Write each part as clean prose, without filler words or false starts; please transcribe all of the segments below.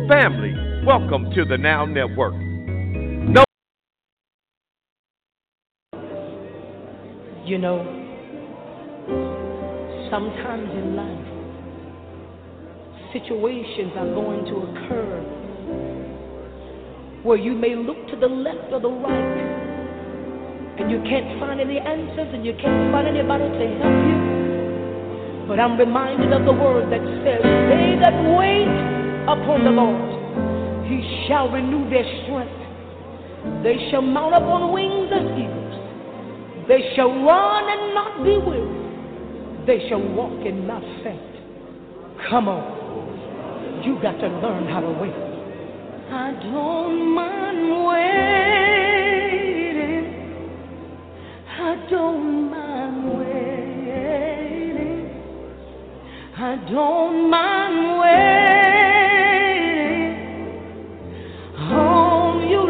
Family, welcome to the Now Network. No. You know, sometimes in life, situations are going to occur where you may look to the left or the right and you can't find any answers and you can't find anybody to help you. But I'm reminded of the word that says, they that wait upon the Lord, he shall renew their strength. They shall mount up on wings as eagles. They shall run and not be weary. They shall walk and not faint. Come on. You got to learn how to wait. I don't mind waiting. I don't mind waiting. I don't mind waiting on you,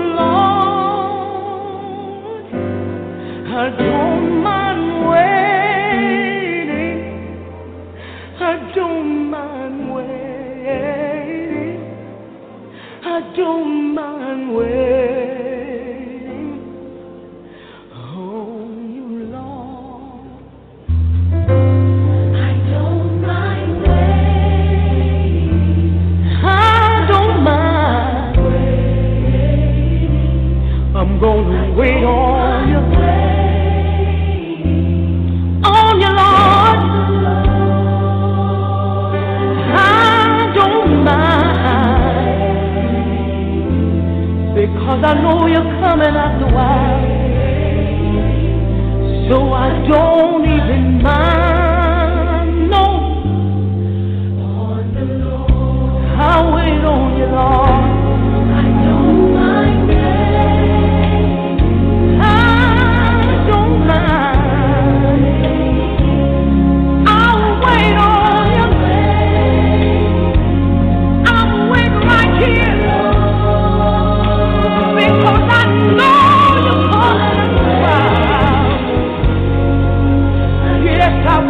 Lord. I don't mind waiting. I don't mind waiting. I don't mind waiting on you, Lord. I don't mind waiting. I don't mind waiting. I'm gonna wait on you. On you, Lord. I don't mind. Because I know you're coming after a while, so I don't even mind. No, I'll wait on you, Lord. I don't mind. I don't mind. I'll wait on you. I'll wait right here. Because I know you're coming around. Yes, I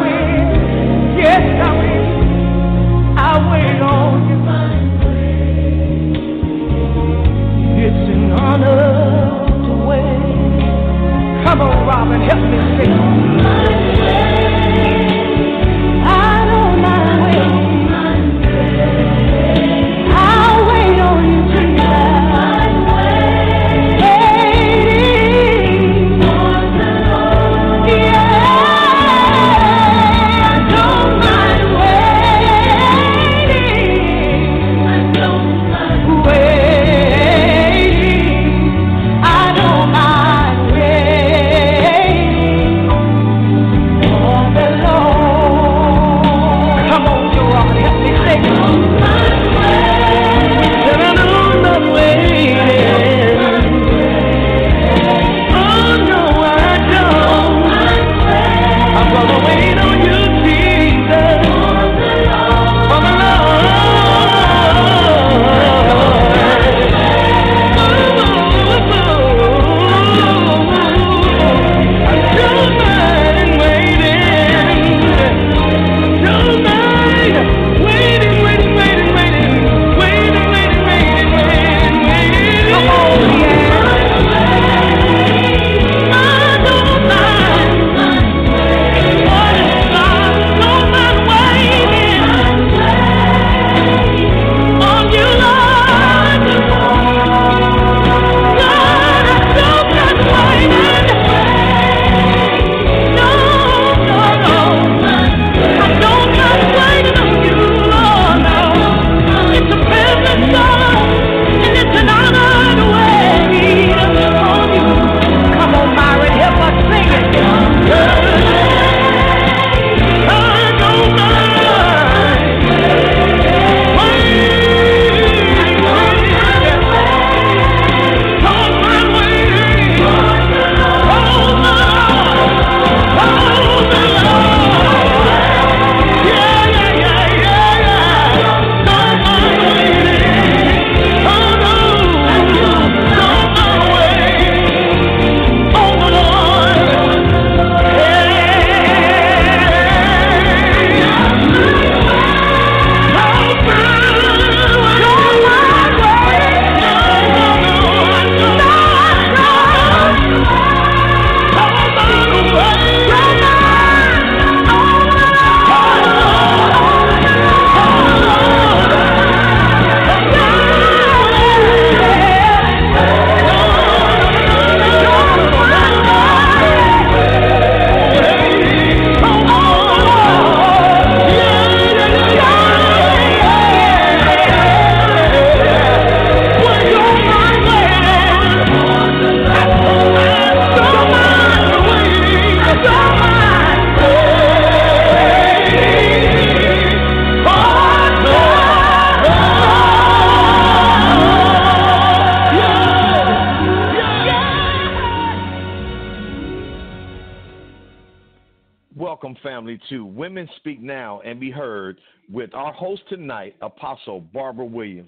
listening to Women Speak Now and Be Heard with our host tonight, Apostle Barbara Williams.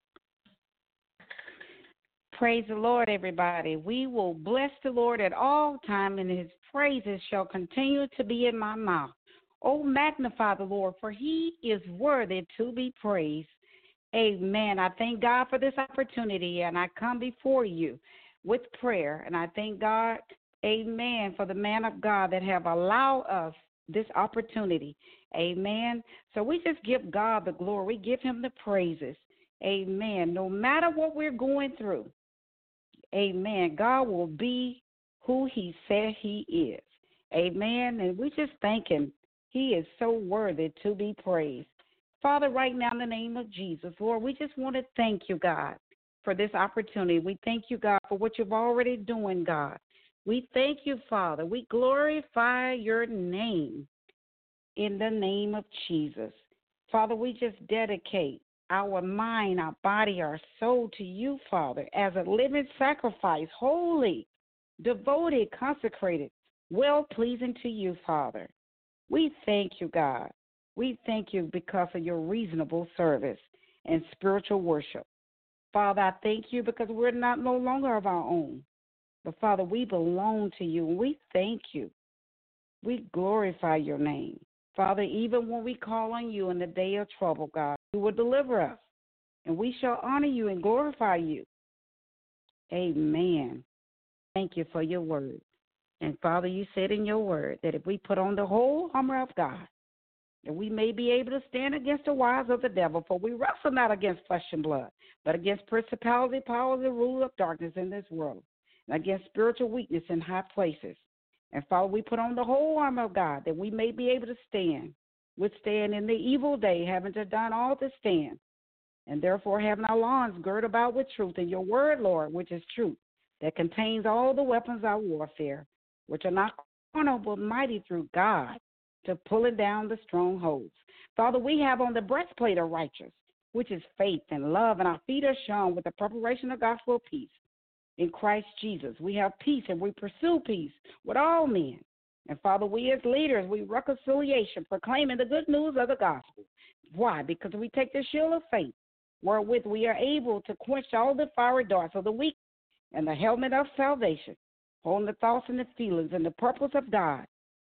Praise the Lord, everybody. We will bless the Lord at all times, and his praises shall continue to be in my mouth. Oh, magnify the Lord, for he is worthy to be praised. Amen. I thank God for this opportunity, and I come before you with prayer, and I thank God, amen, for the man of God that have allowed us this opportunity. Amen. So we just give God the glory. We give him the praises. Amen. No matter what we're going through, amen, God will be who he said he is. Amen. And we just thank him. He is so worthy to be praised. Father, right now in the name of Jesus, Lord, we just want to thank you, God, for this opportunity. We thank you, God, for what you've already doing, God. We thank you, Father. We glorify your name in the name of Jesus. Father, we just dedicate our mind, our body, our soul to you, Father, as a living sacrifice, holy, devoted, consecrated, well-pleasing to you, Father. We thank you, God. We thank you because of your reasonable service and spiritual worship. Father, I thank you because we're not no longer of our own. But, Father, we belong to you, and we thank you. We glorify your name. Father, even when we call on you in the day of trouble, God, you will deliver us, and we shall honor you and glorify you. Amen. Thank you for your word. And, Father, you said in your word that if we put on the whole armor of God, that we may be able to stand against the wiles of the devil, for we wrestle not against flesh and blood, but against principality, powers, and rule of darkness in this world, and against spiritual weakness in high places. And, Father, we put on the whole armor of God that we may be able to withstand in the evil day, having to done all to stand, and therefore having our loins girt about with truth, and your word, Lord, which is truth, that contains all the weapons of warfare, which are not carnal but mighty through God, to pulling down the strongholds. Father, we have on the breastplate of righteousness, which is faith and love, and our feet are shod with the preparation of gospel of peace. In Christ Jesus, we have peace, and we pursue peace with all men. And, Father, we as leaders, we reconciliation, proclaiming the good news of the gospel. Why? Because we take the shield of faith, wherewith we are able to quench all the fiery darts of the weak, and the helmet of salvation, holding the thoughts and the feelings and the purpose of God,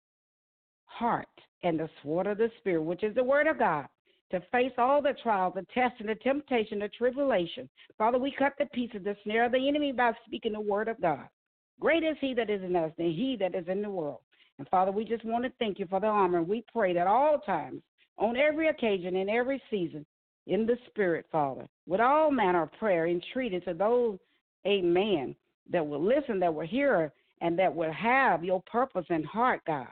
heart, and the sword of the Spirit, which is the word of God, to face all the trials, the tests, and the temptation, the tribulation. Father, we cut to pieces the snare of the enemy by speaking the word of God. Great is he that is in us than he that is in the world. And, Father, we just want to thank you for the armor. We pray that all times, on every occasion, in every season, in the Spirit, Father, with all manner of prayer, entreated to those, amen, that will listen, that will hear, and that will have your purpose in heart, God.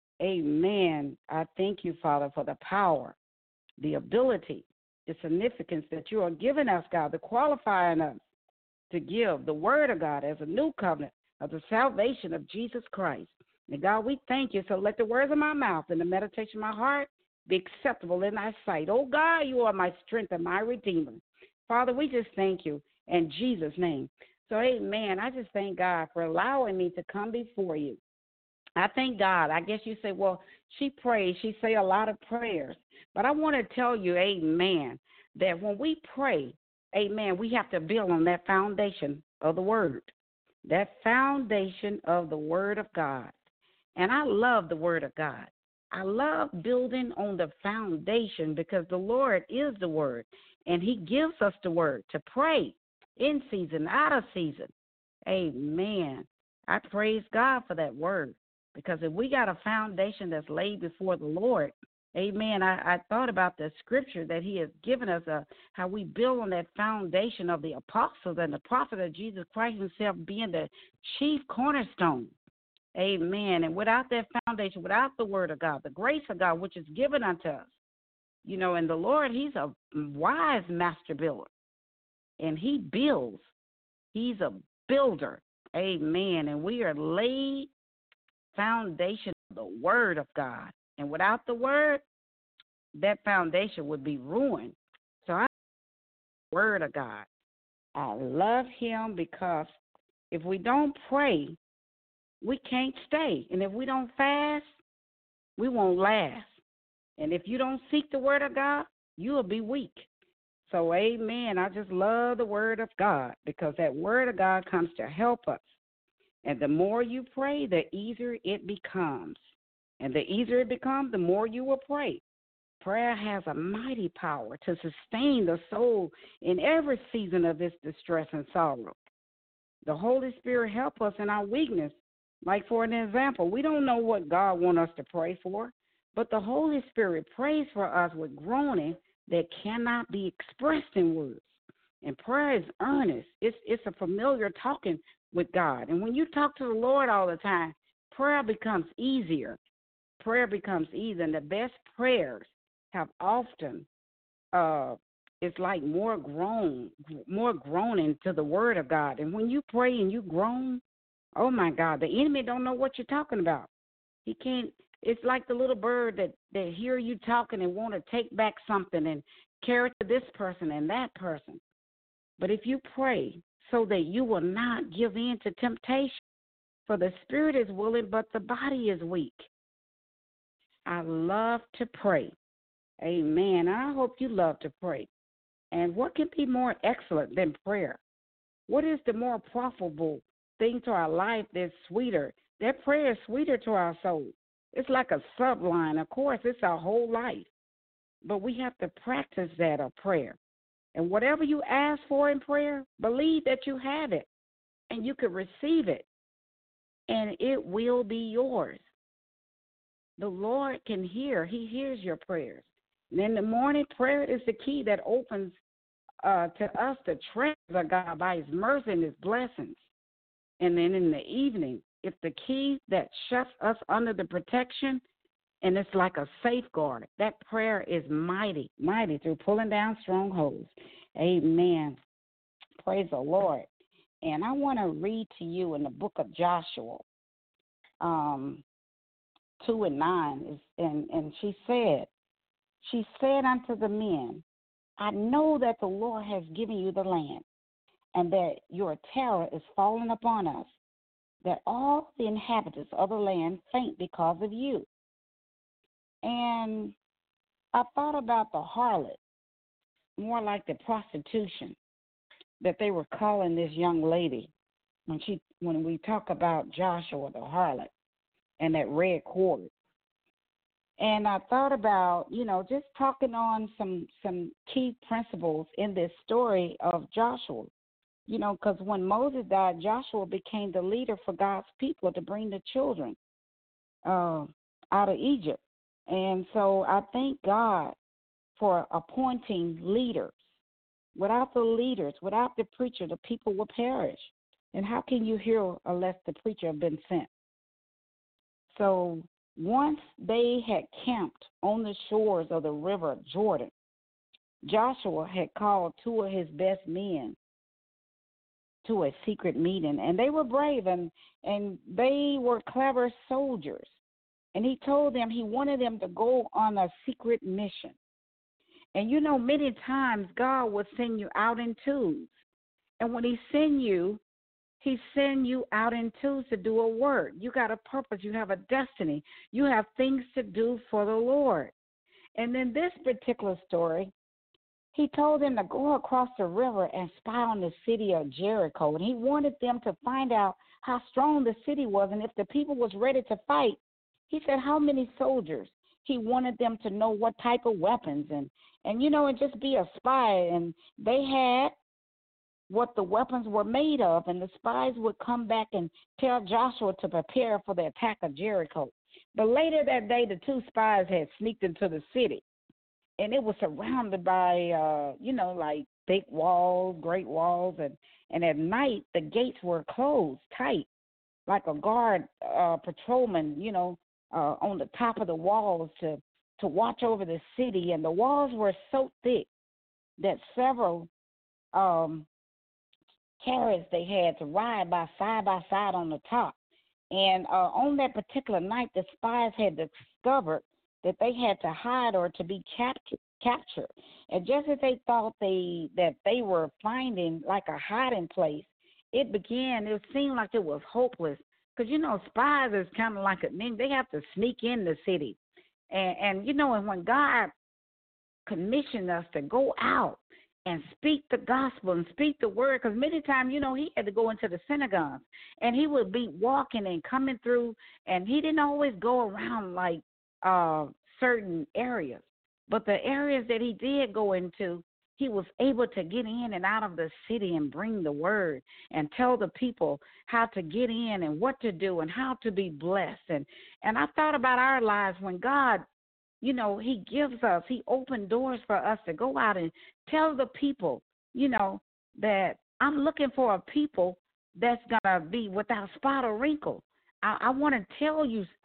Amen. I thank you, Father, for the power, the ability, the significance that you are giving us, God, the qualifying us to give the word of God as a new covenant of the salvation of Jesus Christ. And, God, we thank you. So let the words of my mouth and the meditation of my heart be acceptable in thy sight. Oh, God, you are my strength and my redeemer. Father, we just thank you in Jesus' name. So, amen. I just thank God for allowing me to come before you. I thank God. I guess you say, well, she prays. She say a lot of prayers. But I want to tell you, amen, that when we pray, amen, we have to build on that foundation of the word, that foundation of the word of God. And I love the word of God. I love building on the foundation because the Lord is the word, and he gives us the word to pray in season, out of season. Amen. I praise God for that word. Because if we got a foundation that's laid before the Lord, amen, I thought about the scripture that he has given us, how we build on that foundation of the apostles and the prophet of Jesus Christ himself being the chief cornerstone. Amen. And without that foundation, without the word of God, the grace of God, which is given unto us, you know, and the Lord, he's a wise master builder. And he builds. He's a builder. Amen. And we are laid foundation of the word of God. And without the word, that foundation would be ruined. So I love the word of God. I love him because if we don't pray, we can't stay. And if we don't fast, we won't last. And if you don't seek the word of God, you will be weak. So, amen. I just love the word of God because that word of God comes to help us. And the more you pray, the easier it becomes. And the easier it becomes, the more you will pray. Prayer has a mighty power to sustain the soul in every season of its distress and sorrow. The Holy Spirit helps us in our weakness. Like, for an example, we don't know what God wants us to pray for, but the Holy Spirit prays for us with groaning that cannot be expressed in words. And prayer is earnest. It's a familiar talking with God. And when you talk to the Lord all the time, prayer becomes easier. Prayer becomes easy. And the best prayers have often, it's like more groaning to the word of God. And when you pray and you groan, oh my God, the enemy don't know what you're talking about. He can't. It's like the little bird that hear you talking and want to take back something and carry it to this person and that person. But if you pray so that you will not give in to temptation, for the spirit is willing, but the body is weak. I love to pray. Amen. I hope you love to pray. And what can be more excellent than prayer? What is the more profitable thing to our life that's sweeter? That prayer is sweeter to our soul. It's like a subline. Of course, it's our whole life. But we have to practice that of prayer. And whatever you ask for in prayer, believe that you have it and you can receive it. And it will be yours. The Lord can hear. He hears your prayers. And in the morning, prayer is the key that opens to us the treasures of God by his mercy and his blessings. And then in the evening, it's the key that shuts us under the protection, and it's like a safeguard. That prayer is mighty, mighty through pulling down strongholds. Amen. Praise the Lord. And I want to read to you in the book of Joshua, 2:9, and she said unto the men, I know that the Lord has given you the land, and that your terror is fallen upon us, that all the inhabitants of the land faint because of you. And I thought about the harlot, more like the prostitution that they were calling this young lady when we talk about Joshua, the harlot, and that red cord. And I thought about, just talking on some key principles in this story of Joshua. Because when Moses died, Joshua became the leader for God's people to bring the children out of Egypt. And so I thank God for appointing leaders. Without the leaders, without the preacher, the people will perish. And how can you hear unless the preacher have been sent? So once they had camped on the shores of the river Jordan, Joshua had called two of his best men to a secret meeting, and they were brave and they were clever soldiers. And he told them he wanted them to go on a secret mission. And many times God will send you out in twos. And when he send you out in twos to do a work. You got a purpose. You have a destiny. You have things to do for the Lord. And in this particular story, he told them to go across the river and spy on the city of Jericho. And he wanted them to find out how strong the city was. And if the people was ready to fight, he said how many soldiers. He wanted them to know what type of weapons and just be a spy. And they had what the weapons were made of, and the spies would come back and tell Joshua to prepare for the attack of Jericho. But later that day, the two spies had sneaked into the city, and it was surrounded by, like big walls, great walls, and at night the gates were closed tight, like a guard patrolman, on the top of the walls to watch over the city. And the walls were so thick that several carriages they had to ride by side on the top. And on that particular night, the spies had discovered that they had to hide or to be captured. And just as they thought that they were finding like a hiding place, it seemed like it was hopeless. Because, spies is kind of like they have to sneak in the city. And and when God commissioned us to go out and speak the gospel and speak the word, because many times, he had to go into the synagogues, and he would be walking and coming through, and he didn't always go around like certain areas. But the areas that he did go into, he was able to get in and out of the city and bring the word and tell the people how to get in and what to do and how to be blessed. And I thought about our lives when God, he gives us, he opened doors for us to go out and tell the people, that I'm looking for a people that's going to be without spot or wrinkle. I want to tell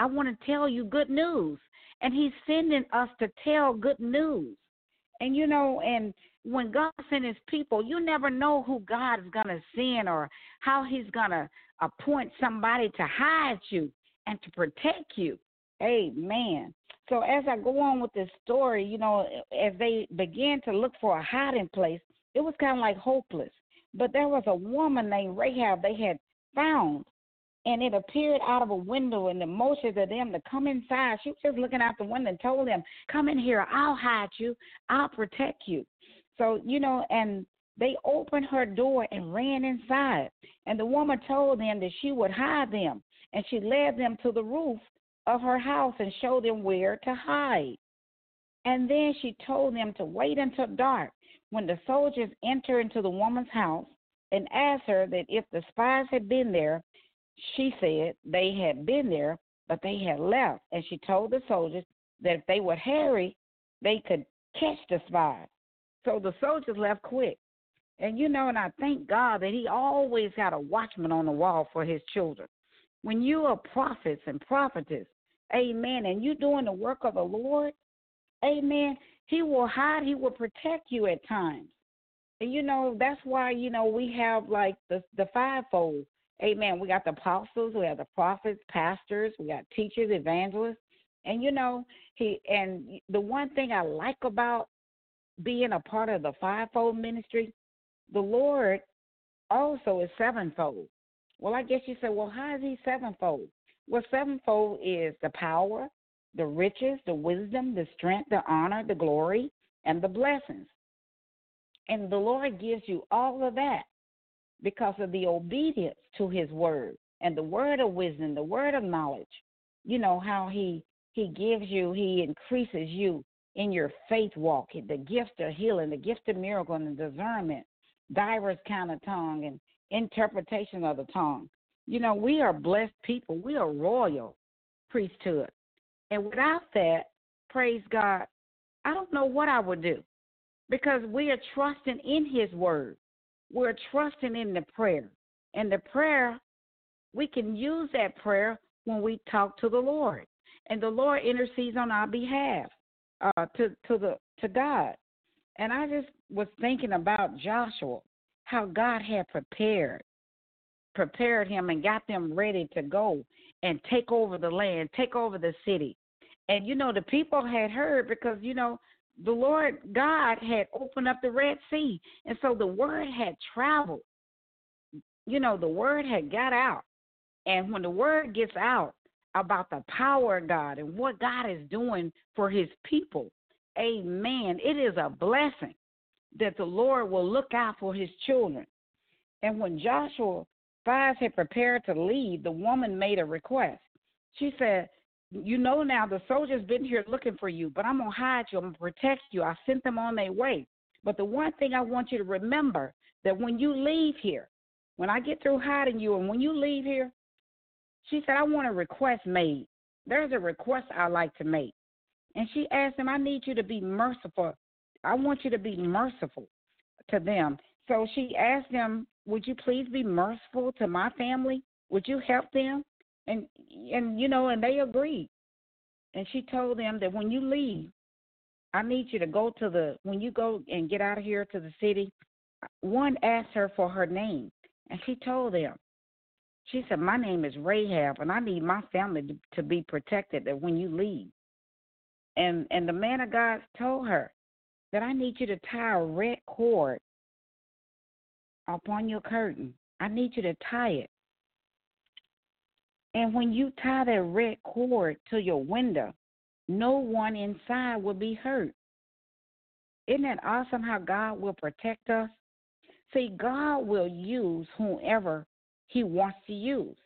you good news. And he's sending us to tell good news. And, and when God sends his people, you never know who God is going to send or how he's going to appoint somebody to hide you and to protect you. Amen. So as I go on with this story, as they began to look for a hiding place, it was kind of like hopeless. But there was a woman named Rahab they had found, and it appeared out of a window and the motion to them to come inside. She was just looking out the window and told them, come in here, I'll hide you, I'll protect you. So, and they opened her door and ran inside. And the woman told them that she would hide them, and she led them to the roof of her house and showed them where to hide. And then she told them to wait until dark, when the soldiers entered into the woman's house, and asked her that if the spies had been there. She said they had been there, but they had left. And she told the soldiers that if they would hurry, they could catch the spies. So the soldiers left quick. And, and I thank God that he always got a watchman on the wall for his children. When you are prophets and prophetess, amen, and you're doing the work of the Lord, amen, he will hide, he will protect you at times. And, that's why, we have like the fivefold. Amen. We got the apostles, we have the prophets, pastors, we got teachers, evangelists. And, the one thing I like about being a part of the fivefold ministry, the Lord also is sevenfold. Well, I guess you say, well, how is he sevenfold? Well, sevenfold is the power, the riches, the wisdom, the strength, the honor, the glory, and the blessings. And the Lord gives you all of that because of the obedience to his word and the word of wisdom, the word of knowledge. How he gives you, he increases you in your faith walk, the gift of healing, the gift of miracle and the discernment, diverse kind of tongue and interpretation of the tongue. We are blessed people. We are royal priesthood. And without that, praise God, I don't know what I would do, because we are trusting in his word. We're trusting in the prayer. And the prayer, we can use that prayer when we talk to the Lord. And the Lord intercedes on our behalf to God. And I just was thinking about Joshua, how God had prepared him and got them ready to go and take over the land, take over the city. And, the people had heard because, the Lord God had opened up the Red Sea. And so the word had traveled. The word had got out. And when the word gets out about the power of God and what God is doing for his people, amen, it is a blessing that the Lord will look out for his children. And when Joshua 5 had prepared to leave, the woman made a request. She said, now the soldiers been here looking for you, but I'm going to hide you. I'm going to protect you. I sent them on their way. But the one thing I want you to remember, that when you leave here, when I get through hiding you and when you leave here, she said, I want a request made. There's a request I like to make. And she asked him, I need you to be merciful. I want you to be merciful to them. So she asked them, would you please be merciful to my family? Would you help them? And they agreed. And she told them that when you leave, I need you to when you go and get out of here to the city, one asked her for her name. And she told them, she said, my name is Rahab, and I need my family to be protected that when you leave. And the man of God told her that I need you to tie a red cord upon your curtain. I need you to tie it. And when you tie that red cord to your window, no one inside will be hurt. Isn't that awesome how God will protect us? See, God will use whomever he wants to use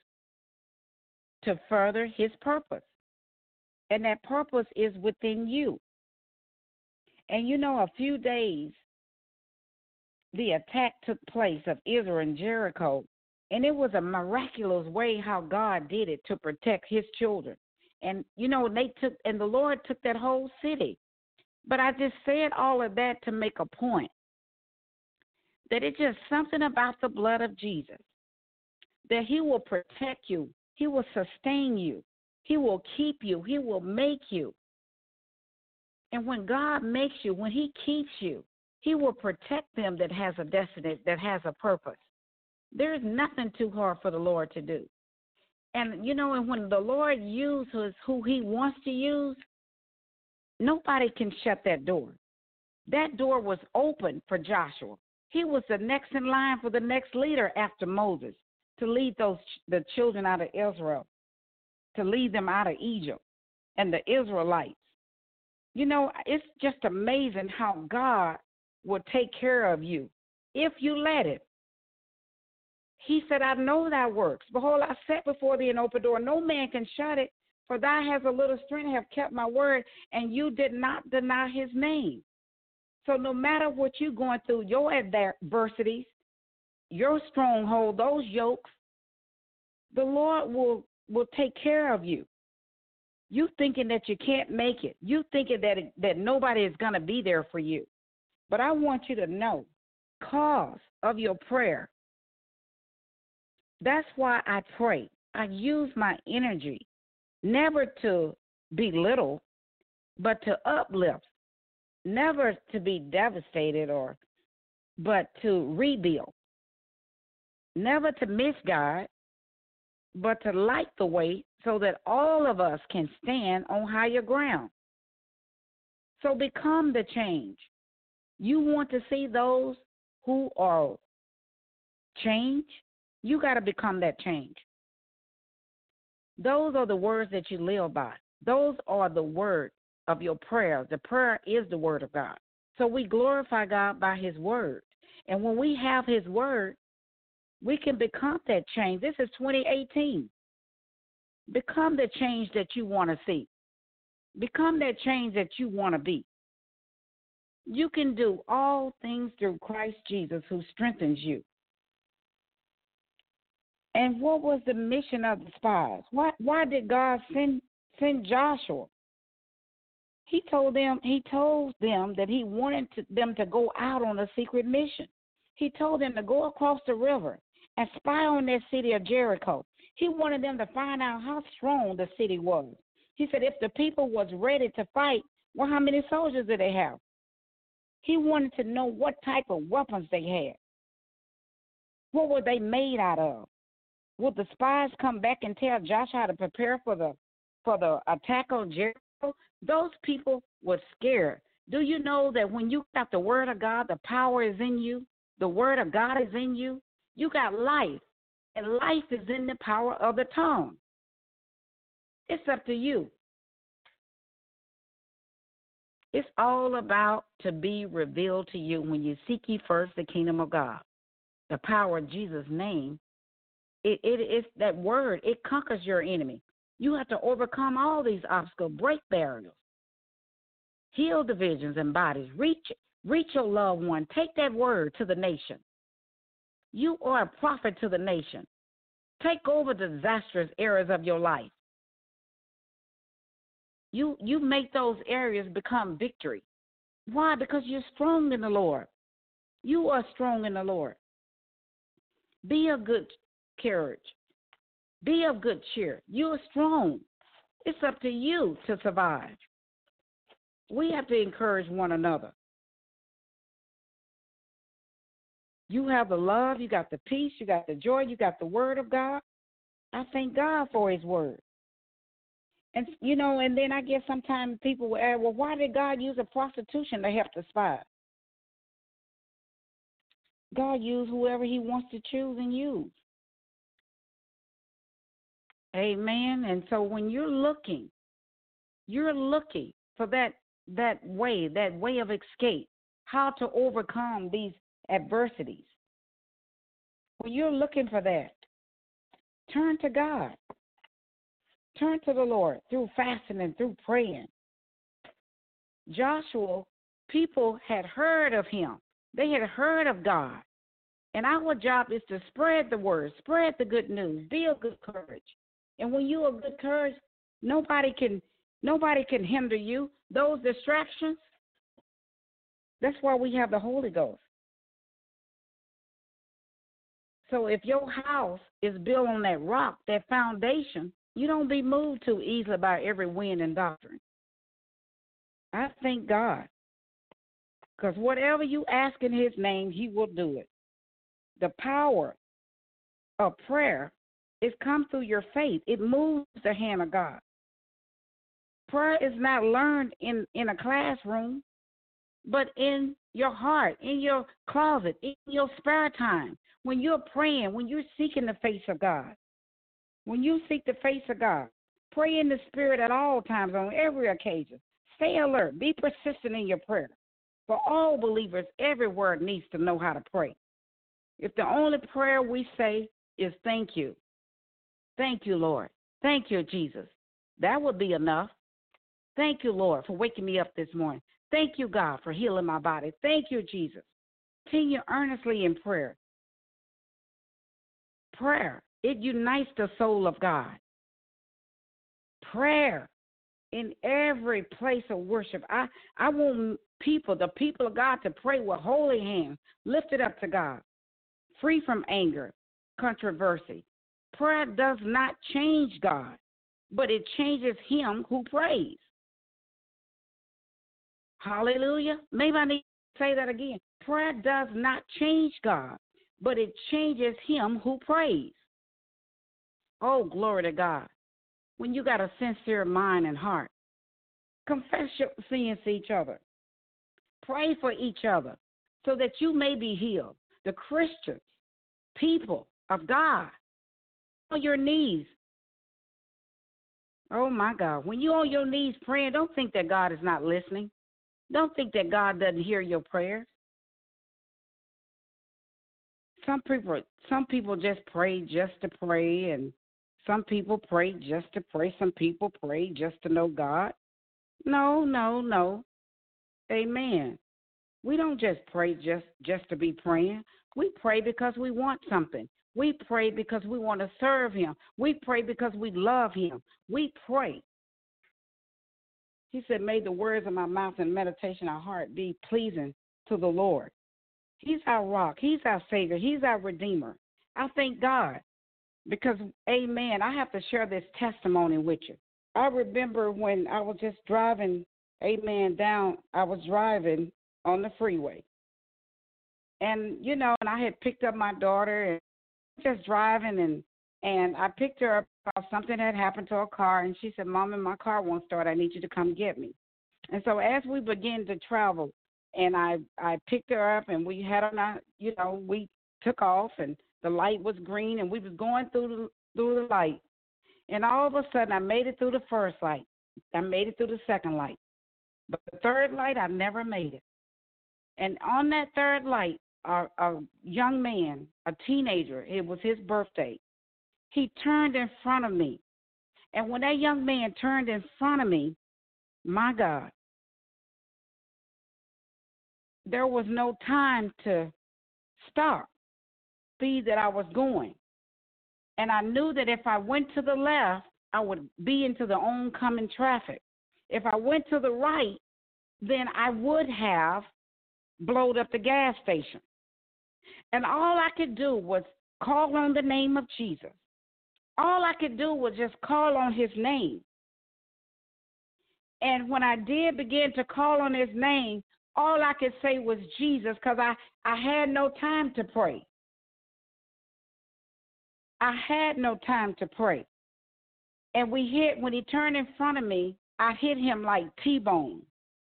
to further his purpose. And that purpose is within you. And you know, a few days, the attack took place of Israel and Jericho. And it was a miraculous way how God did it to protect his children. And, you know, the Lord took that whole city. But I just said all of that to make a point. That it's just something about the blood of Jesus. That he will protect you. He will sustain you. He will keep you. He will make you. And when God makes you, when he keeps you, he will protect them that has a destiny, that has a purpose. There is nothing too hard for the Lord to do. And, you know, and when the Lord uses who he wants to use, nobody can shut that door. That door was open for Joshua. He was the next in line for the next leader after Moses to lead the children out of Israel, to lead them out of Egypt and the Israelites. You know, it's just amazing how God will take care of you if you let it. He said, I know thy works. Behold, I set before thee an open door. No man can shut it. For thou hast a little strength, have kept my word, and you did not deny his name. So no matter what you're going through, your adversities, your stronghold, those yokes, the Lord will take care of you. You thinking that you can't make it. You thinking that nobody is going to be there for you. But I want you to know, cause of your prayer, that's why I pray. I use my energy never to belittle, but to uplift, never to be devastated but to rebuild, never to miss God, but to light the way so that all of us can stand on higher ground. So become the change. You want to see those who are change? You got to become that change. Those are the words that you live by. Those are the word of your prayer. The prayer is the word of God. So we glorify God by his word. And when we have his word, we can become that change. This is 2018. Become the change that you want to see. Become that change that you want to be. You can do all things through Christ Jesus who strengthens you. And what was the mission of the spies? Why did God send Joshua? He told them that he wanted them to go out on a secret mission. He told them to go across the river and spy on that city of Jericho. He wanted them to find out how strong the city was. He said if the people was ready to fight, well, how many soldiers did they have? He wanted to know what type of weapons they had. What were they made out of? Would the spies come back and tell Joshua how to prepare for the attack on Jericho? Those people were scared. Do you know that when you got the word of God, the power is in you? The word of God is in you. You got life, and life is in the power of the tongue. It's up to you. It's all about to be revealed to you when you seek ye first the kingdom of God. The power of Jesus' name, it is that word. It conquers your enemy. You have to overcome all these obstacles, break barriers, heal divisions and bodies, reach your loved one. Take that word to the nation. You are a prophet to the nation. Take over the disastrous areas of your life. You make those areas become victory. Why? Because you're strong in the Lord. You are strong in the Lord. Be of good courage. Be of good cheer. You are strong. It's up to you to survive. We have to encourage one another. You have the love, you got the peace, you got the joy, you got the word of God. I thank God for his word. And, and then I guess sometimes people will ask, well, why did God use a prostitution to help the spy? God used whoever he wants to choose and use. Amen. And so when you're looking You're looking for that way of escape, how to overcome these adversities. When you're looking for that, turn to God. Turn to the Lord through fasting and through praying. Joshua, people had heard of him. They had heard of God. And our job is to spread the word, spread the good news, be of good courage. And when you're of good courage, nobody can hinder you. Those distractions, that's why we have the Holy Ghost. So if your house is built on that rock, that foundation, you don't be moved too easily by every wind and doctrine. I thank God. Because whatever you ask in his name, he will do it. The power of prayer is come through your faith. It moves the hand of God. Prayer is not learned in a classroom, but in your heart, in your closet, in your spare time. When you're praying, when you're seeking the face of God. When you seek the face of God, pray in the Spirit at all times, on every occasion. Stay alert. Be persistent in your prayer. For all believers, everywhere needs to know how to pray. If the only prayer we say is thank you, Lord, thank you, Jesus, that would be enough. Thank you, Lord, for waking me up this morning. Thank you, God, for healing my body. Thank you, Jesus. Continue earnestly in prayer. Prayer, it unites the soul of God. Prayer in every place of worship. I want the people of God, to pray with holy hands, lifted up to God, free from anger, controversy. Prayer does not change God, but it changes him who prays. Hallelujah. Maybe I need to say that again. Prayer does not change God, but it changes him who prays. Oh, glory to God. When you got a sincere mind and heart, confess your sins to each other. Pray for each other so that you may be healed. The Christians, people of God, on your knees. Oh, my God. When you're on your knees praying, don't think that God is not listening. Don't think that God doesn't hear your prayers. Some people just pray just to pray, and some people pray just to pray. Some people pray just to know God. No. Amen. We don't just pray just to be praying. We pray because we want something. We pray because we want to serve him. We pray because we love him. We pray. He said, may the words of my mouth and meditation of our heart be pleasing to the Lord. He's our rock. He's our Savior. He's our Redeemer. I thank God because, amen, I have to share this testimony with you. I remember when I was just driving, amen, I was driving on the freeway. And, and I had picked up my daughter and just driving, and I picked her up about something that happened to her car, and she said, Mama, my car won't start. I need you to come get me. And so as we began to travel, and I picked her up, and we had on we took off, and the light was green, and we was going through the light. And all of a sudden, I made it through the first light. I made it through the second light. But the third light, I never made it. And on that third light, a young man, a teenager, it was his birthday, he turned in front of me. And when that young man turned in front of me, my God, there was no time to stop the speed that I was going. And I knew that if I went to the left, I would be into the oncoming traffic. If I went to the right, then I would have blowed up the gas station. And all I could do was call on the name of Jesus. All I could do was just call on his name. And when I did begin to call on his name, all I could say was Jesus, because I had no time to pray. I had no time to pray. And when he turned in front of me, I hit him like T-bone.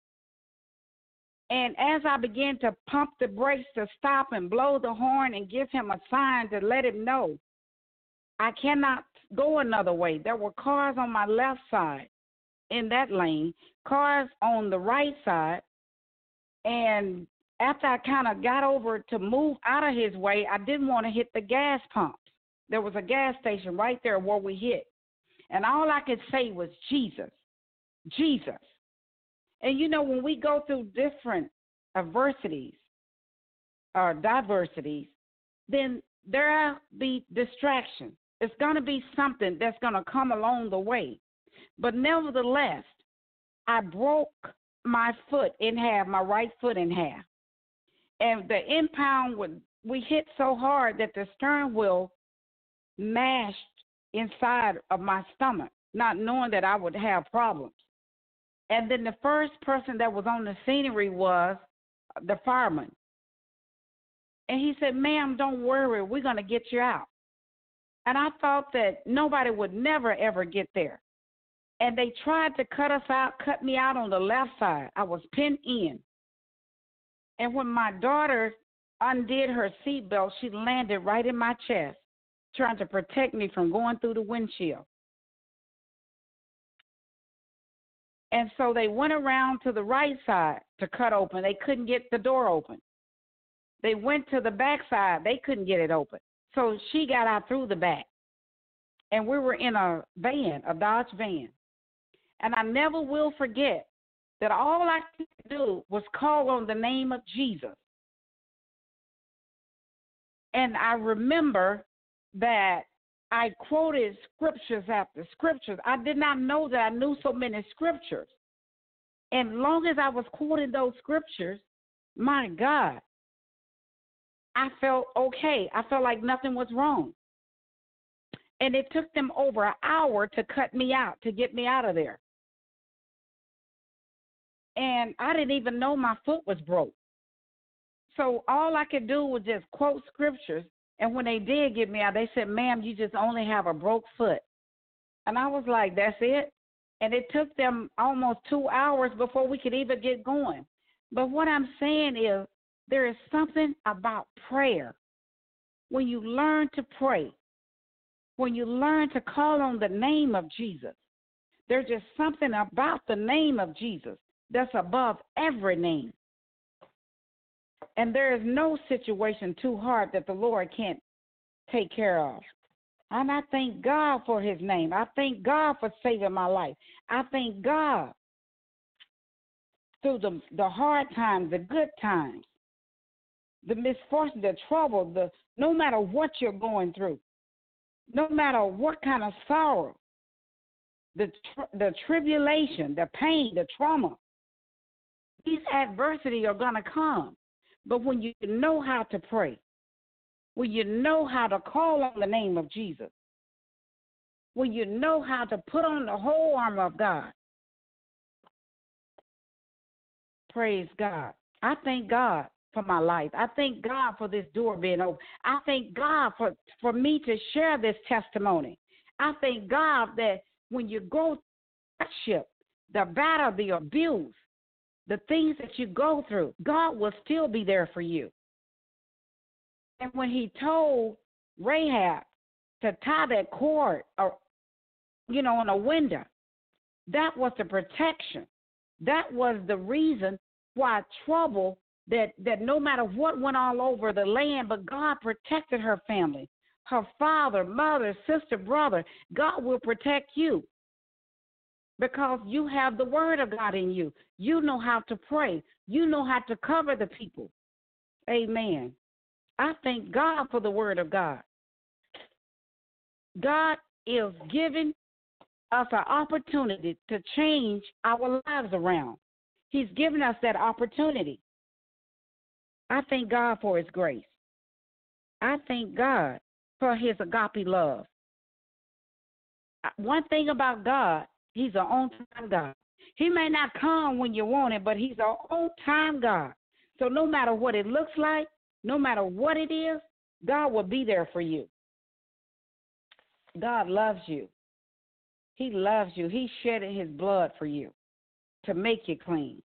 And as I began to pump the brakes to stop and blow the horn and give him a sign to let him know, I cannot go another way. There were cars on my left side. in that lane, cars on the right side. And after I kind of got over to move out of his way, I didn't want to hit the gas pumps. There was a gas station right there where we hit. And all I could say was, Jesus, Jesus. And, you know, when we go through different adversities or diversities, then there'll be distractions. It's going to be something that's going to come along the way. But nevertheless, I broke my foot in half, my right foot in half. And the impound, we hit so hard that the stern wheel mashed inside of my stomach, not knowing that I would have problems. And then the first person that was on the scenery was the fireman. And he said, ma'am, don't worry, we're going to get you out. And I thought that nobody would never, ever get there. And they tried to cut me out on the left side. I was pinned in. And when my daughter undid her seatbelt, she landed right in my chest, trying to protect me from going through the windshield. And so they went around to the right side to cut open. They couldn't get the door open. They went to the back side. They couldn't get it open. So she got out through the back. And we were in a van, a Dodge van. And I never will forget that all I could do was call on the name of Jesus. And I remember that I quoted scriptures after scriptures. I did not know that I knew so many scriptures. And as long as I was quoting those scriptures, my God, I felt okay. I felt like nothing was wrong. And it took them over an hour to cut me out, to get me out of there. And I didn't even know my foot was broke. So all I could do was just quote scriptures. And when they did get me out, they said, ma'am, you just only have a broke foot. And I was like, that's it? And it took them almost 2 hours before we could even get going. But what I'm saying is there is something about prayer. When you learn to pray, when you learn to call on the name of Jesus, there's just something about the name of Jesus that's above every name. And there is no situation too hard that the Lord can't take care of. And I thank God for his name. I thank God for saving my life. I thank God through the hard times, the good times, the misfortune, the trouble, no matter what you're going through, no matter what kind of sorrow, the tribulation, the pain, the trauma, these adversities are going to come. But when you know how to pray, when you know how to call on the name of Jesus, when you know how to put on the whole armor of God, praise God. I thank God for my life. I thank God for this door being open. I thank God for me to share this testimony. I thank God that when you go through hardship, the battle, the abuse, the things that you go through, God will still be there for you. And when he told Rahab to tie that cord, on a window, that was the protection. That was the reason why trouble, that no matter what went all over the land, but God protected her family, her father, mother, sister, brother. God will protect you because you have the word of God in you. You know how to pray. You know how to cover the people. Amen. I thank God for the word of God. God is giving us an opportunity to change our lives around. He's given us that opportunity. I thank God for his grace. I thank God for his agape love. One thing about God, he's an on-time God. He may not come when you want it, but he's an on-time God. So no matter what it looks like, no matter what it is, God will be there for you. God loves you. He loves you. He shedded his blood for you to make you clean.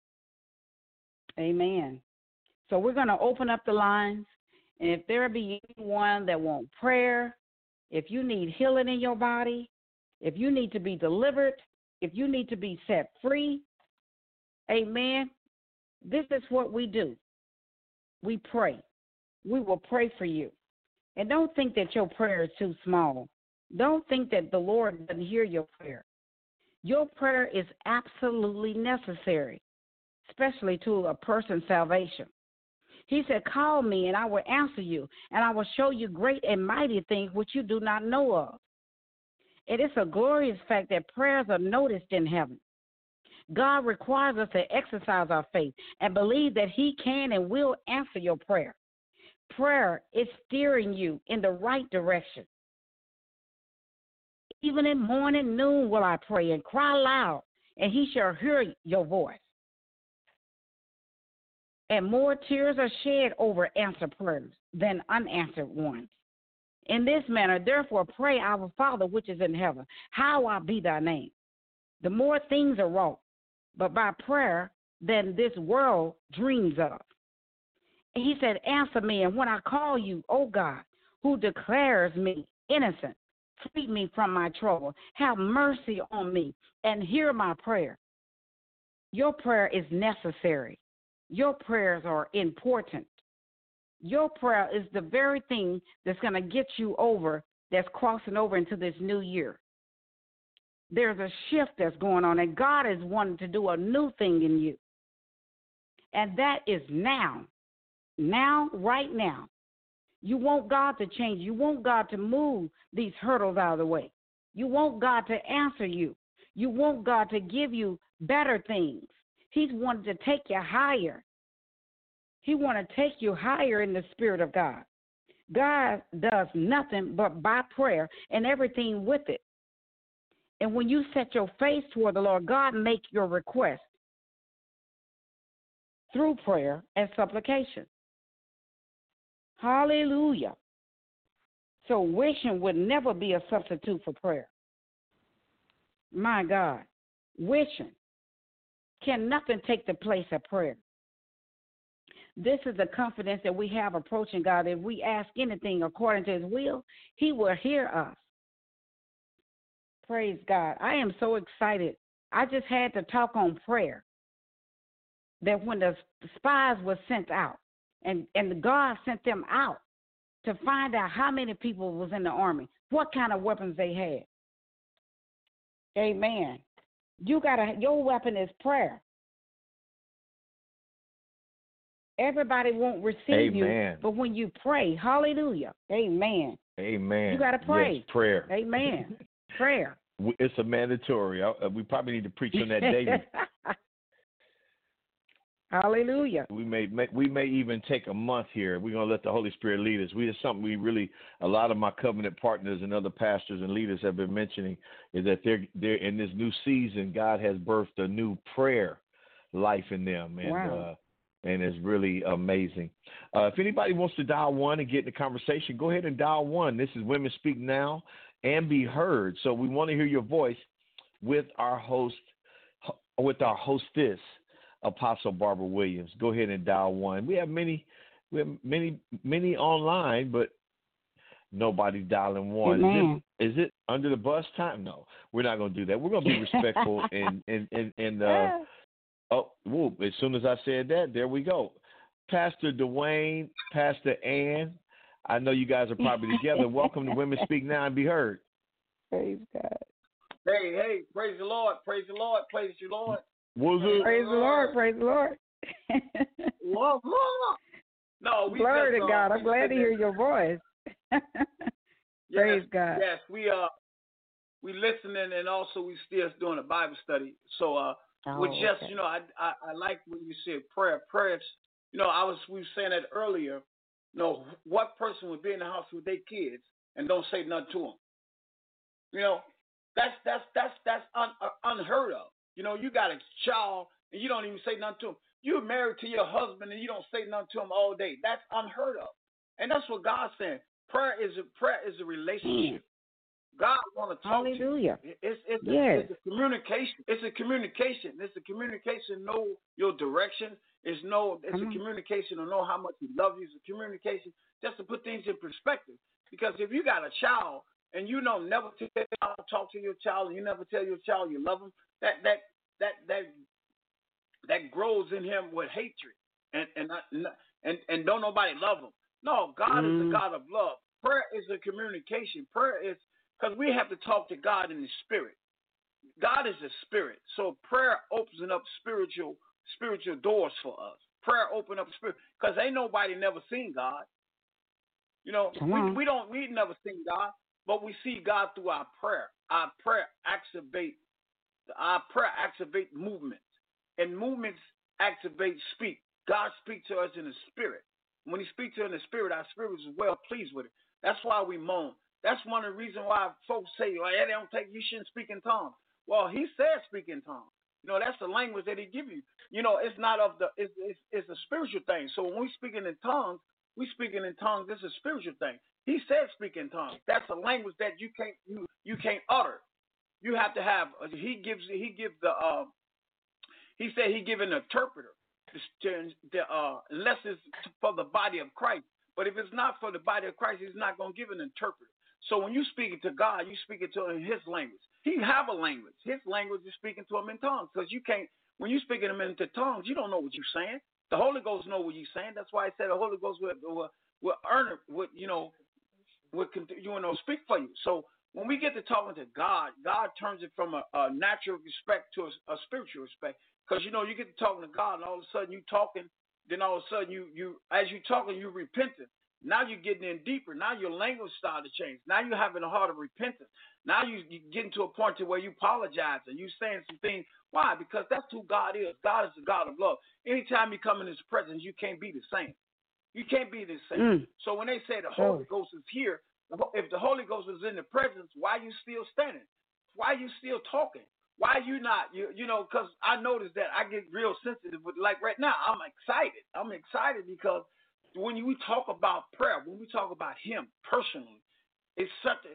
Amen. So we're going to open up the lines. And if there be anyone that wants prayer, if you need healing in your body, if you need to be delivered, if you need to be set free, amen, this is what we do. We pray. We will pray for you. And don't think that your prayer is too small. Don't think that the Lord doesn't hear your prayer. Your prayer is absolutely necessary, especially to a person's salvation. He said, call me and I will answer you, and I will show you great and mighty things which you do not know of. It is a glorious fact that prayers are noticed in heaven. God requires us to exercise our faith and believe that he can and will answer your prayer. Prayer is steering you in the right direction. Even in morning, noon will I pray and cry loud, and he shall hear your voice. And more tears are shed over answered prayers than unanswered ones. In this manner, therefore, pray, our Father which is in heaven, hallowed be thy name. The more things are wrought, but by prayer than this world dreams of. And he said, answer me, and when I call you, O God, who declares me innocent, free me from my trouble, have mercy on me, and hear my prayer. Your prayer is necessary. Your prayers are important. Your prayer is the very thing that's going to get you over, that's crossing over into this new year. There's a shift that's going on, and God is wanting to do a new thing in you. And that is now. Now, right now. You want God to change. You want God to move these hurdles out of the way. You want God to answer you. You want God to give you better things. He's wanting to take you higher. He wants to take you higher in the Spirit of God. God does nothing but by prayer and everything with it. And when you set your face toward the Lord, God make your request through prayer and supplication. Hallelujah. So wishing would never be a substitute for prayer. My God, wishing. Can nothing take the place of prayer? This is the confidence that we have approaching God. If we ask anything according to his will, he will hear us. Praise God. I am so excited. I just had to talk on prayer. That when the spies were sent out, and God sent them out to find out how many people was in the army, what kind of weapons they had. Amen. Your weapon is prayer. Everybody won't receive you, but when you pray, hallelujah, amen. Amen. You got to pray. Yes, prayer. Amen. Prayer. It's a mandatory. We probably need to preach on that daily. Hallelujah. We may even take a month here. We're going to let the Holy Spirit lead us. It's something a lot of my covenant partners and other pastors and leaders have been mentioning, is that they're in this new season. God has birthed a new prayer life in them, and wow. And it's really amazing. If anybody wants to dial 1 and get in the conversation, go ahead and dial 1. This is Women Speak Now and Be Heard. So we want to hear your voice with our hostess, Apostle Barbara Williams. Go ahead and dial 1. We have many online, but nobody's dialing 1. Is it under the bus time? No, we're not going to do that. We're going to be respectful and as soon as I said that, there we go. Pastor Dwayne, Pastor Ann, I know you guys are probably together. Welcome to Women Speak Now and Be Heard. Praise God. Hey, praise the Lord, praise the Lord, praise you, Lord. Praise the Lord, praise the Lord. Lord. No, glory to God. I'm glad to hear your voice. Praise God. Yes, we listening, and also we still doing a Bible study. So okay. I like when you said prayer. Prayers, we were saying that earlier. What person would be in the house with their kids and don't say nothing to them? That's unheard of. You got a child and you don't even say nothing to him. You're married to your husband and you don't say nothing to him all day. That's unheard of. And that's what God's saying. Prayer is a relationship. God wants to talk Hallelujah. to you. It's a communication. It's a communication. It's a communication. Know your direction. It's a communication to know how much He loves you. It's a communication just to put things in perspective. Because if you got a child and you know never talk to your child, and you never tell your child you love him, that grows in him with hatred and don't nobody love him. No, God is a God of love. Prayer is a communication. Prayer is because we have to talk to God in the spirit. God is a spirit, so prayer opens up spiritual doors for us. Prayer open up spirit because ain't nobody never seen God. You know, we never seen God, but we see God through our prayer. Our prayer activate movements, and movements activate speak. God speaks to us in the spirit. When He speaks to us in the spirit, our spirit is well pleased with it. That's why we moan. That's one of the reasons why folks say, "Well, you shouldn't speak in tongues." Well, He said speak in tongues. You know, that's the language that He give you. You know, it's not it's a spiritual thing. So when we speaking in tongues, it's a spiritual thing. He said speak in tongues. That's a language that you can't utter. You have to have. He said He give an interpreter. Unless it's for the body of Christ. But if it's not for the body of Christ, He's not going to give an interpreter. So when you speaking to God, you speaking to Him in His language. He have a language. His language is speaking to Him in tongues. Because you can't, when you speaking Him into tongues, you don't know what you're saying. The Holy Ghost know what you're saying. That's why I said the Holy Ghost will earn it, would speak for you. So when we get to talking to God, God turns it from a natural respect to a spiritual respect. Because, you get to talking to God, and all of a sudden you talking, then all of a sudden as you talking, you repenting. Now you're getting in deeper. Now your language started to change. Now you're having a heart of repentance. Now you're getting to a point to where you apologize and you saying some things. Why? Because that's who God is. God is the God of love. Anytime you come in His presence, you can't be the same. You can't be the same. So when they say the Holy Ghost is here, if the Holy Ghost is in the presence, why are you still standing? Why are you still talking? Why you not, because I noticed that I get real sensitive. But like right now, I'm excited. I'm excited because when we talk about prayer, when we talk about Him personally, it's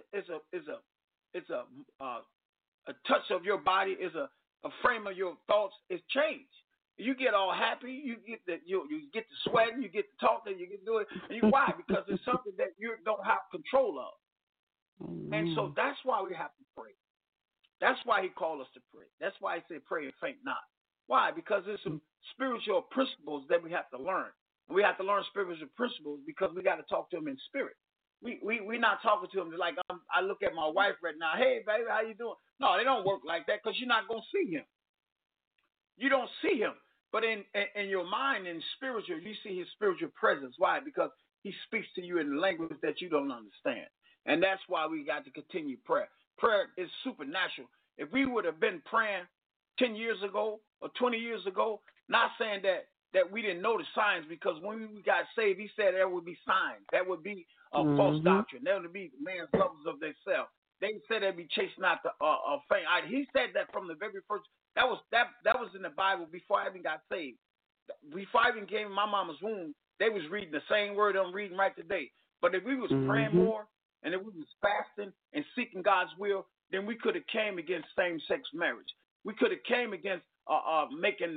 a touch of your body, is a frame of your thoughts. It's changed. You get all happy. You get the sweating. You get the talking. You get to do it. And why? Because it's something that you don't have control of. And so that's why we have to pray. That's why He called us to pray. That's why He said pray and faint not. Why? Because there's some spiritual principles that we have to learn. We have to learn spiritual principles because we got to talk to Him in spirit. We're not talking to Him like I look at my wife right now. Hey, baby, how you doing? No, they don't work like that because you're not going to see Him. You don't see Him. But in your mind, in spiritual, you see His spiritual presence. Why? Because He speaks to you in a language that you don't understand. And that's why we got to continue prayer. Prayer is supernatural. If we would have been praying 10 years ago or 20 years ago, not saying that we didn't know the signs, because when we got saved, He said there would be signs. That would be a false doctrine. There would be man's lovers of themselves. They said they'd be chasing out the faint. He said that from the very first. That was in the Bible before I even got saved. Before I even came in my mama's womb, they was reading the same word I'm reading right today. But if we was praying more, and if we was fasting and seeking God's will, then we could have came against same-sex marriage. We could have came against making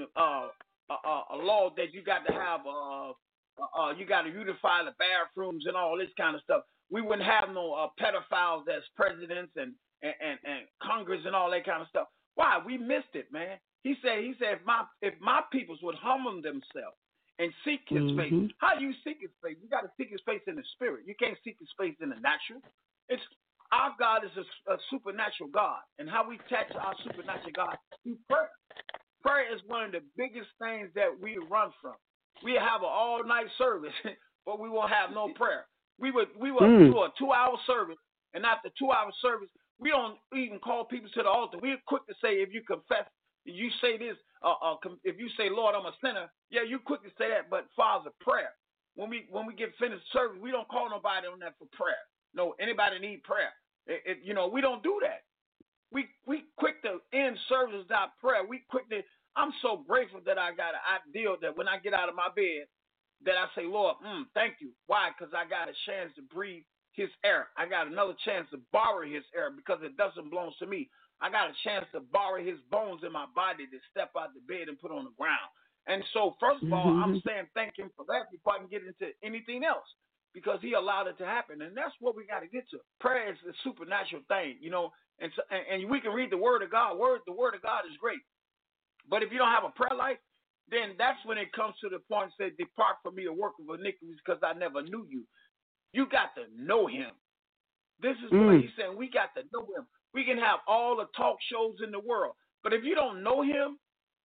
a law that you got to have, you got to unify the bathrooms and all this kind of stuff. We wouldn't have no pedophiles as presidents and Congress and all that kind of stuff. Why? We missed it, man. He said if my peoples would humble themselves and seek His face. How do you seek His face? You got to seek His face in the spirit. You can't seek His face in the natural. Our God is a supernatural God, and how we touch our supernatural God through prayer. Prayer is one of the biggest things that we run from. We have an all-night service, but we won't have no prayer. We will do a 2-hour service, and after 2-hour service, we don't even call people to the altar. We're quick to say, if you confess, you say this, if you say, Lord, I'm a sinner, yeah, you quick to say that, but Father, prayer. When we get finished service, we don't call nobody on that for prayer. No, anybody need prayer. We don't do that. We quick to end service without prayer. I'm so grateful that I got an ideal that when I get out of my bed, that I say, Lord, thank you. Why? Because I got a chance to breathe His air. I got another chance to borrow His air because it doesn't belong to me. I got a chance to borrow His bones in my body to step out the bed and put on the ground. And so, first of all, I'm saying thank Him for that before I can get into anything else. because he allowed it to happen. And that's what we got to get to. Prayer is a supernatural thing, you know, and we can read the word of God. The word of God is great. But if you don't have a prayer life, then that's when it comes to the point and say, depart from me, a work of iniquity, because I never knew you. You got to know him. This is what he's saying. We got to know him. We can have all the talk shows in the world. But if you don't know him,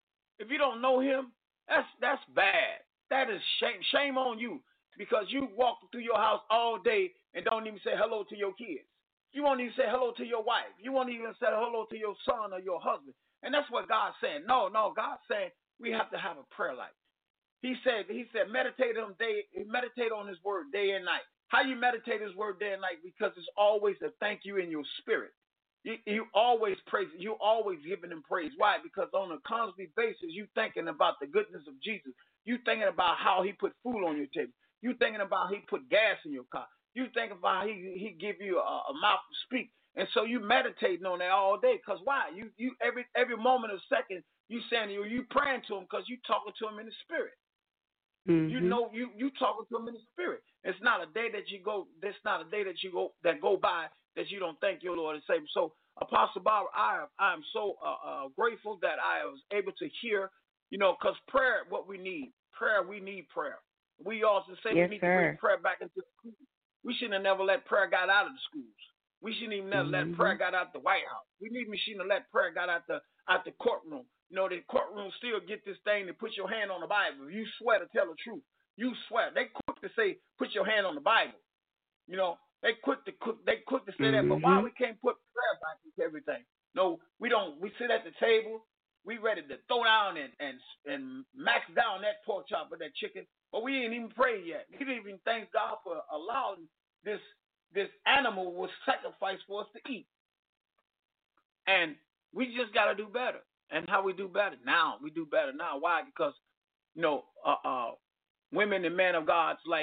that's bad. That is shame. Shame on you, because you walk through your house all day and don't even say hello to your kids. You won't even say hello to your wife. You won't even say hello to your son or your husband. And that's what God's saying. No, God's saying we have to have a prayer life. He said, meditate on his word day and night. How you meditate his word day and night? Because it's always a thank you in your spirit. You always praise. You always giving him praise. Why? Because on a constant basis, you thinking about the goodness of Jesus. You thinking about how he put food on your table. You thinking about how he put gas in your car. You thinking about how he give you a mouth to speak. And so you meditating on that all day. Because why? You every moment of second you saying you praying to him, because you talking to him in the spirit. Mm-hmm. You know you talking to him in the spirit. It's not a day that you go. That's not a day that you go by that you don't thank your Lord and Savior. So, Apostle Barbara, I am so grateful that I was able to hear. You know, because prayer, what we need. Prayer, we need prayer. We also say we need to bring prayer back into the school. We shouldn't have never let prayer got out of the schools. We shouldn't even never let prayer got out the White House. We shouldn't have let prayer got out the courtroom. You know, the courtroom still get this thing to put your hand on the Bible. You swear to tell the truth. You swear. They quick to say, put your hand on the Bible. You know, they quick to say that. But why we can't put prayer back into everything? No, we don't. We sit at the table. We ready to throw down and max down that pork chop or that chicken. But we ain't even prayed yet. We didn't even thank God for allowing this animal was sacrificed for us to eat. And we just got to do better. And how we do better now? We do better now. Why? Because, you know, women and men of God, like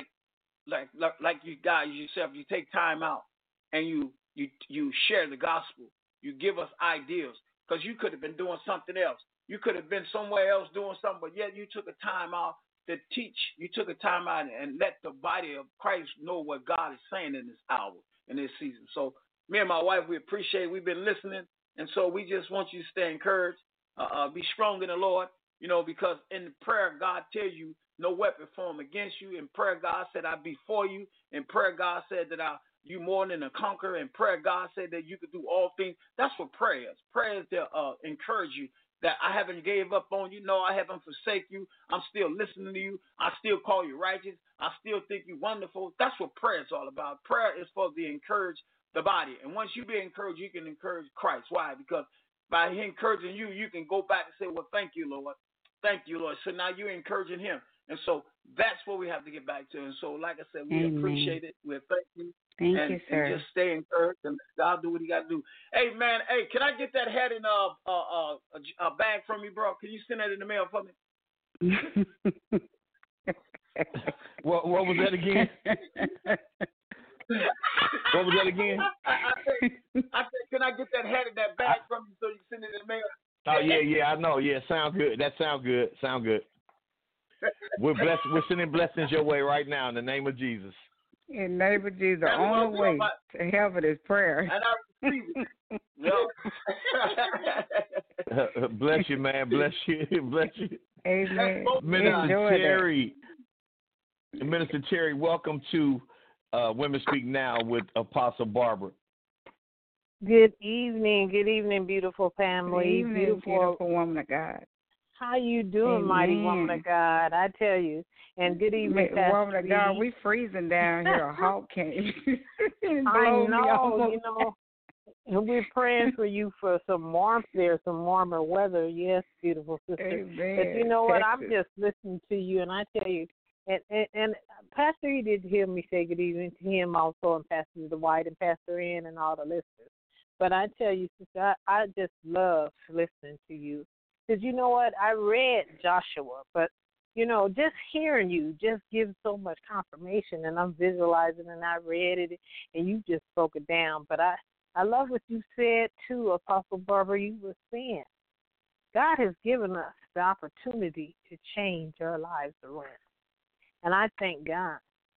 you guys yourself, you take time out and you share the gospel. You give us ideas, because you could have been doing something else. You could have been somewhere else doing something, but yet you took a time out to teach. You took a time out and let the body of Christ know what God is saying in this hour, in this season. So me and my wife, we appreciate it. We've been listening, and so we just want you to stay encouraged. Be strong in the Lord, you know, because in prayer, God tells you no weapon formed against you. In prayer, God said, I'll be for you. In prayer, God said that you more than a conqueror. In prayer, God said that you could do all things. That's what prayer is. Prayer is to encourage you that I haven't gave up on you. No, I haven't forsaken you. I'm still listening to you. I still call you righteous. I still think you're wonderful. That's what prayer is all about. Prayer is for the encourage the body. And once you be encouraged, you can encourage Christ. Why? Because by him encouraging you, you can go back and say, well, thank you, Lord. Thank you, Lord. So now you're encouraging him. And so that's what we have to get back to. And so, like I said, we appreciate it. We thank you. Thank you, sir. And just stay encouraged, and God do what he got to do. Hey, man, can I get that hat in a bag from you, bro? Can you send that in the mail for me? What was that again? What was that again? I said, can I get that hat in that bag from you so you can send it in the mail? Oh, yeah, I know. Yeah, sounds good. That sounds good. We're blessed. We're sending blessings your way right now in the name of Jesus. In the name of Jesus, the only way to heaven is prayer. And I receive it. Bless you, man. Bless you. Amen. Minister Cherry, welcome to Women Speak Now with Apostle Barbara. Good evening, beautiful family. Good evening, beautiful woman of God. How you doing, mighty woman of God? I tell you. And good evening, woman of God. We freezing down here. A hawk came. I know, you know. And we're praying for you for some warmth there, some warmer weather. Yes, beautiful sister. Amen. But you know what? I'm just listening to you, and I tell you, and Pastor, he did hear me say good evening to him also, and Pastor Dwight and Pastor Ann and all the listeners. But I tell you, sister, I just love listening to you. Because you know what? I read Joshua, but, you know, just hearing you just gives so much confirmation, and I'm visualizing, and I read it, and you just broke it down. But I love what you said, too, Apostle Barbara. You were saying God has given us the opportunity to change our lives around. And I thank God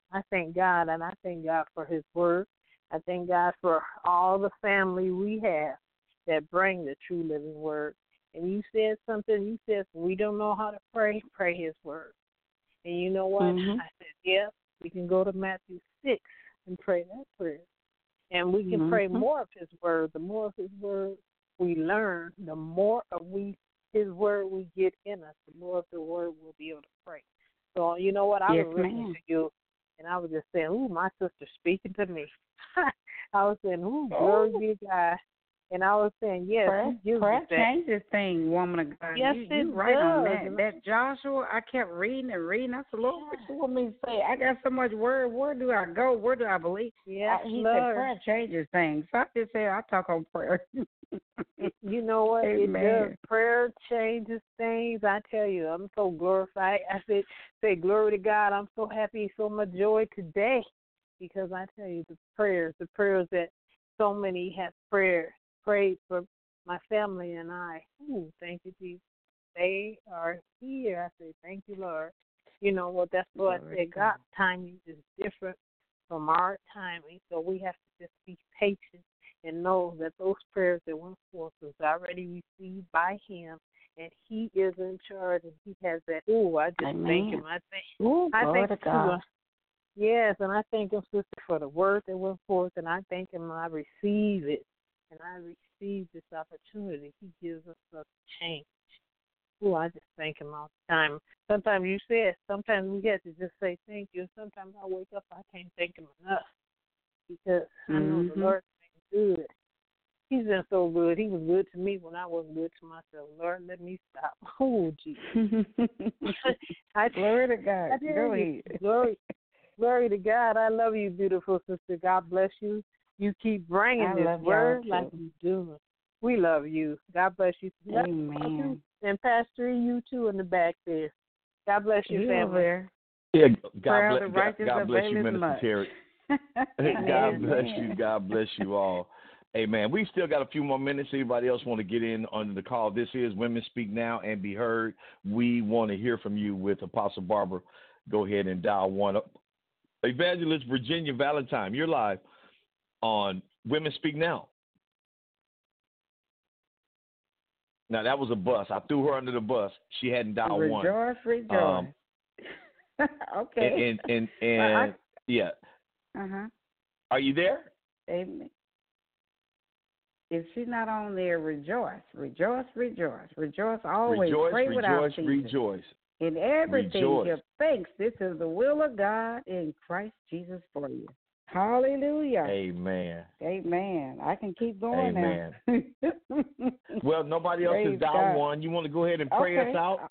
I thank God, and I thank God for His word. I thank God for all the family we have that bring the true living word. And you said something. You said, we don't know how to pray, pray His word. And you know what? Mm-hmm. I said, yes, we can go to Matthew 6 and pray that prayer. And we can pray more of His word. The more of His word we learn, the more of His word we get in us, the more of the word we'll be able to pray. So, you know what? I was listening to you, and I was just saying, ooh, my sister's speaking to me. I was saying, ooh, glory be to God. And I was saying, yes, prayer changes things, woman of God. Yes, you right on that. That Joshua, I kept reading and reading. I said, Lord, what you want me to say? I got so much word. Where do I go? Where do I believe? Yes, he said prayer changes things. So I just said, I talk on prayer. You know what? Amen. It does. Prayer changes things. I tell you, I'm so glorified. I say glory to God. I'm so happy, so much joy today, because I tell you, the prayers that so many have prayed for my family and I. Ooh, thank you, Jesus. They are here. I say, thank you, Lord. You know what? That's what I said. God's timing is different from our timing, so we have to just be patient and know that those prayers that went forth was already received by Him, and He is in charge, and He has that. Ooh, I just thank Him. I thank Him. Yes, and I thank Him, sister, for the word that went forth, and I thank Him. I receive it, and I receive this opportunity. He gives us a change. Ooh, I just thank Him all the time. Sometimes sometimes we have to just say thank you. Sometimes I wake up, I can't thank Him enough, because I know the Lord's been good. He's been so good. He was good to me when I wasn't good to myself. Lord, let me stop. Oh, Jesus. Glory to God. Glory to God. I love you, beautiful sister. God bless you. You keep bringing this word like you do. We love you. God bless you. Amen. And Pastor, you too in the back there. God bless you, family. Yeah, God bless you, Minister Terry. God bless you. God bless you all. Amen. We still got a few more minutes. Anybody else want to get in on the call? This is Women Speak Now and Be Heard. We want to hear from you with Apostle Barbara. Go ahead and dial one up. Evangelist Virginia Valentine, you're live on Women Speak Now. Now, that was a bus. I threw her under the bus. She hadn't dialed one. Rejoice. Okay. And yeah. Uh-huh. Are you there? Amen. If she's not on there, rejoice. Rejoice always. Rejoice. In everything, give thanks. This is the will of God in Christ Jesus for you. Hallelujah. Amen. I can keep going now. Well, nobody else has dialed one. You want to go ahead and pray us out?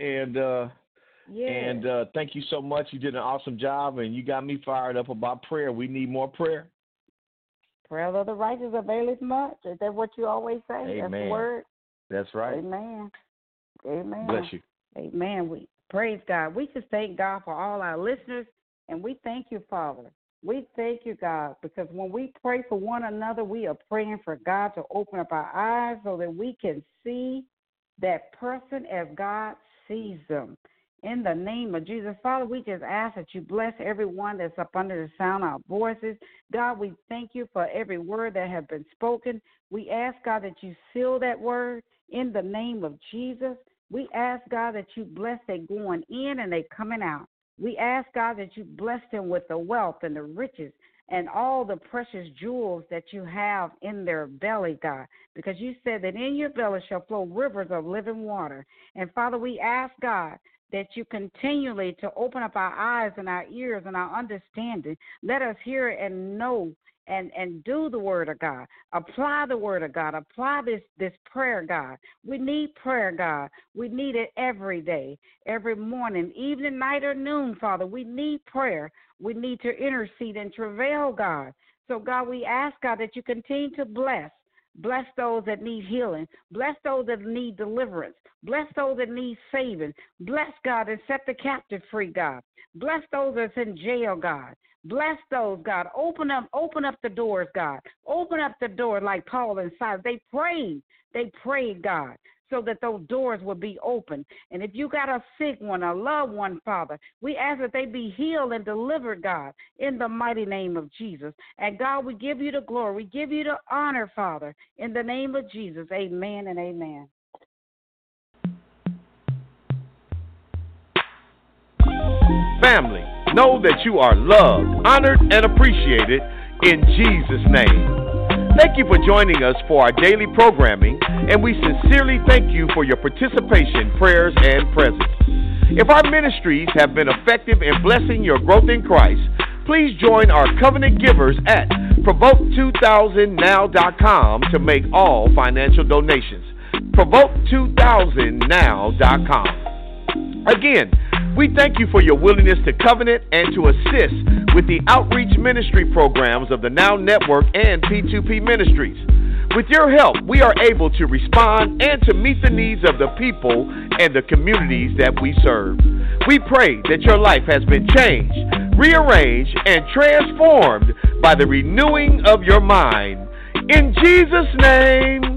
And thank you so much. You did an awesome job, and you got me fired up about prayer. We need more prayer. Prayer of the righteous availeth much. Is that what you always say? Amen. That's the word. That's right. Amen. Bless you. Amen. We praise God. We just thank God for all our listeners, and we thank you, Father. We thank you, God, because when we pray for one another, we are praying for God to open up our eyes so that we can see that person as God sees them. In the name of Jesus, Father, we just ask that you bless everyone that's up under the sound of our voices. God, we thank you for every word that has been spoken. We ask, God, that you seal that word in the name of Jesus. We ask, God, that you bless their going in and their coming out. We ask, God, that you bless them with the wealth and the riches and all the precious jewels that you have in their belly, God, because you said that in your belly shall flow rivers of living water. And, Father, we ask, God, that you continually to open up our eyes and our ears and our understanding. Let us hear and know and do the word of God. Apply the word of God. Apply this prayer, God. We need prayer, God. We need it every day, every morning, evening, night, or noon, Father. We need prayer. We need to intercede and travail, God. So, God, we ask, God, that you continue to bless. Bless those that need healing. Bless those that need deliverance. Bless those that need saving. Bless, God, and set the captive free, God. Bless those that's in jail, God. Bless those, God. Open up the doors, God. Open up the door like Paul and Silas. They prayed, God. so that those doors will be open. And if you got a sick one, a loved one, Father, we ask that they be healed and delivered, God, in the mighty name of Jesus. And God, we give you the glory. We give you the honor, Father, in the name of Jesus. Amen and amen. Family, know that you are loved, honored, and appreciated in Jesus' name. Thank you for joining us for our daily programming, and we sincerely thank you for your participation, prayers, and presence. If our ministries have been effective in blessing your growth in Christ, please join our covenant givers at Provoke2000now.com to make all financial donations. Provoke2000now.com. Again, we thank you for your willingness to covenant and to assist with the outreach ministry programs of the Now Network and P2P Ministries. With your help, we are able to respond and to meet the needs of the people and the communities that we serve. We pray that your life has been changed, rearranged, and transformed by the renewing of your mind. In Jesus' name.